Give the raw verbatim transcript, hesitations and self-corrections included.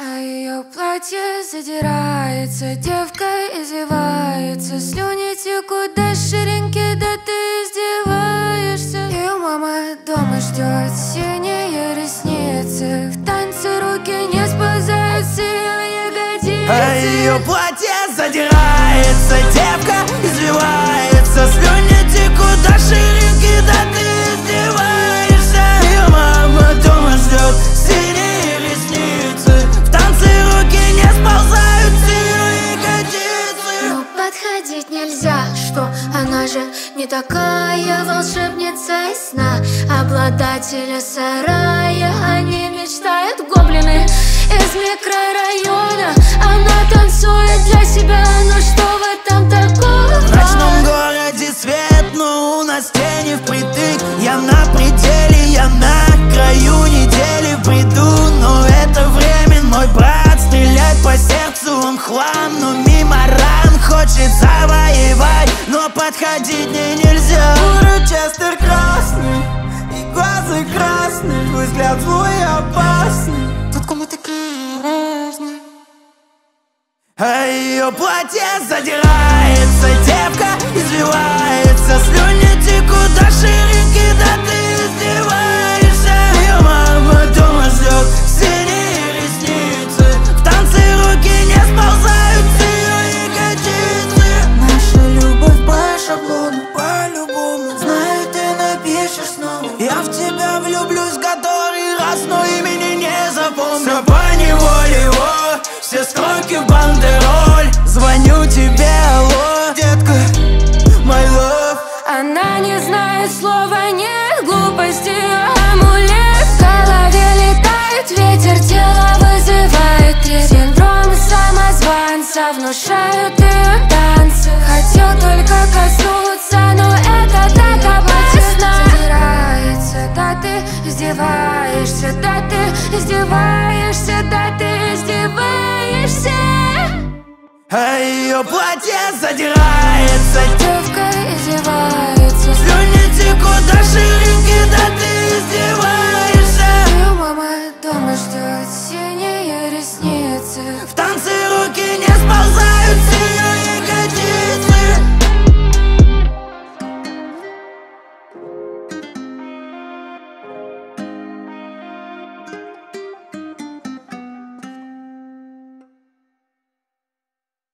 А ее платье задирается, девка извивается, слюни текут до ширинки, да ты издеваешься. Ее мама дома ждет, синие ресницы, в танце руки не сползают с ее ягодицы. А ее платье задирается, девка извивается, слюни текут до ширинки, да ты издеваешься. Ее мама дома ждет, синие ресницы, в танце руки не сползают с ее ягодицы. Но подходить нельзя, что она же не такая волшебница из сна. Обладатели сарая, они мечтают гоблины из микрорайона. Она танцует для себя, но что в этом такого? В ночном городе свет, но у нас тени впритык. Я на пределе, я на краю недели в бреду. Но это времен, мой брат, стрелять по сердцу он хлам. Но мимо ран хочет завоевать, но подходить мне нельзя. Урочестер красный, и глаза красные, твой взгляд злой и опасный. Тут кому такие разные. А ее платье задирается, девка извивается, слюни текут до ширинки, да ты издеваешься. Ее мама дома ждет, синие ресницы, в танце руки не сползают с ее ягодицы. Наша любовь по шаблону, по-любому, знаю, ты напишешь снова. Я в тебя влюблюсь который раз, но имени не запомню. Все по неволе, о, все строки в бандероль. Звоню тебе, алло, детка, my love. Она не знает слова, нет глупости, амулет. В голове летает ветер, тело вызывает трепет. Синдром самозванца внушают ее танцы. Хотел только коснуться, но это так опасно. Задирается, да ты издеваешься, да ты издеваешься, да ты издеваешься. А ее платье задирается, девка издевается.